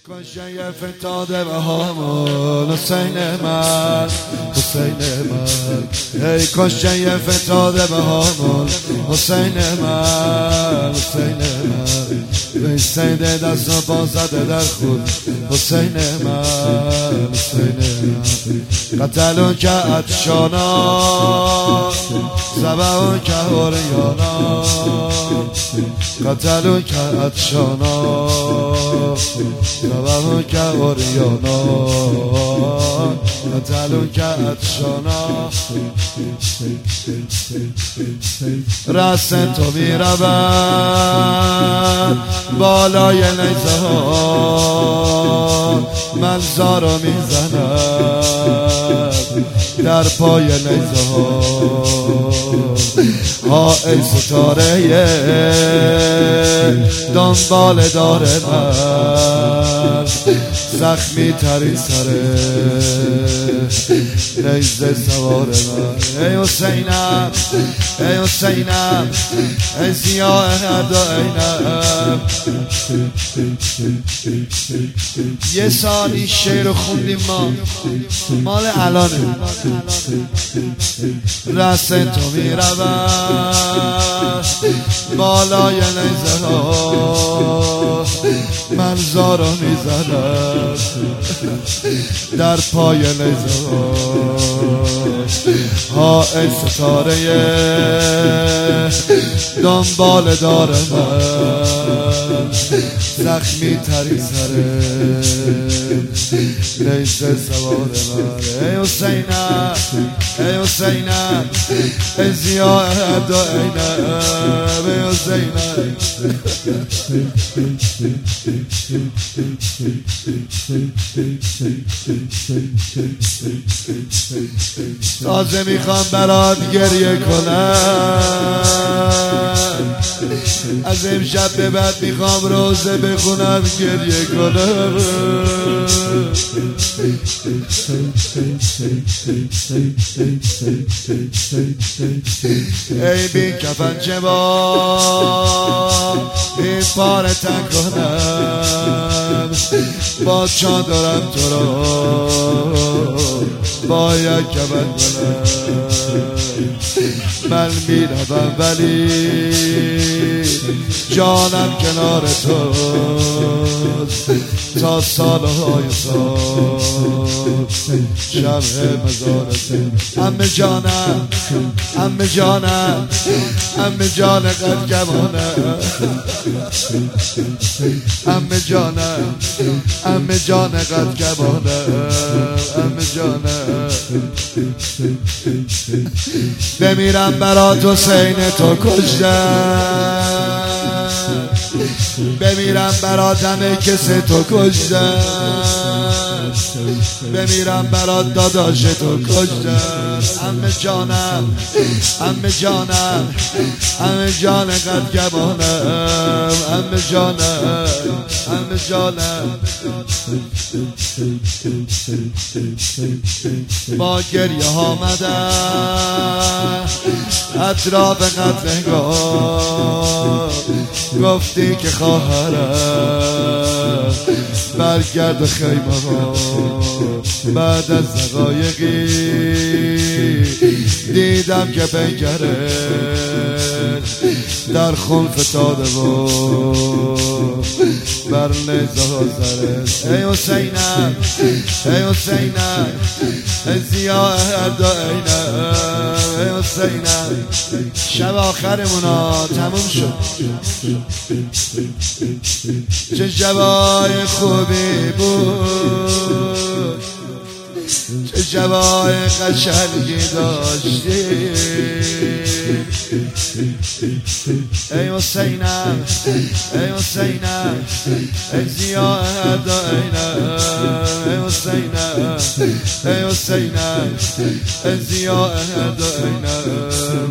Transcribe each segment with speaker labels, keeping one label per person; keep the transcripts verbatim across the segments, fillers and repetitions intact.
Speaker 1: کشته فتاده به هامون حسین من حسین من ای کشته فتاده به هامون حسین من حسین من بیستیده دست و پا زده در خود حسین من حسین من قتلو که عطشانا زبعو که اوریانا قتلو که عطشانا زبعو که اوریانا قتلو که عطشانا رست تو می رود بالای نیزه ها منظارو می زند در پای نیزه ها ها ای ستاره دنبال داره من زخمی تری سره نیزه سوار من ای حسینم ای حسینم ای ضیاء هر دو عینم یه سالی شعر خوندیم ما مال الانه رست تو می رود بالای نیزه ها منظارو می زند در پای نیزه ها ای ستاره دنبال دار من زخمی تری سره نیزه سوار من ای حسینم ای حسینم ای ضیاء هر دو عینم ای حسینم تازه میخوام برات گریه کنم از امشب به بعد میخوام روزه بخونم گریه کنم ای بی کفن چه با این پاره تن کنم با چادرم تو رو باید کفن کنم من میروم ولی جانم کنار توست تا سالهای سال شمع مزارت عمه جانم عمه جانم عمه جان قد کمانم عمه جانم عمه جان قد کمانم عمه جانم بمیرم برات حسین تو کشتم بمیرم برات همه کسی تو کشتم بمیرم برات داداش تو کشتم عمه جانم عمه جانم عمه جان قد گمانم عمه جانم عمه جانم با گریه ها آمدم اطراف قتلگاه گفتی که خواهرم برگرد خیمه ها بعد از دقایقی دیدم که پیکره در خون فتاده و بر نیزه ها زرد ای حسینم ای حسینم ای ضیاء هر دو عینم ای حسینم شب آخرمونا تموم شد چه شبای خوبی بود چه شبای قشنگی داشتی ای حسینم ای حسینم ای ضیاء هر دو عینم ای حسینم ای حسینم ای ضیاء هر دو عینم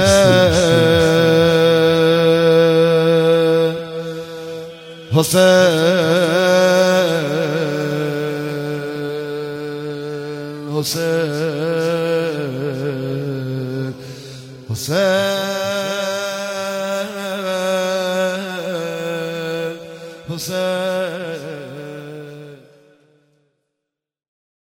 Speaker 1: حسین حسین حسین حسین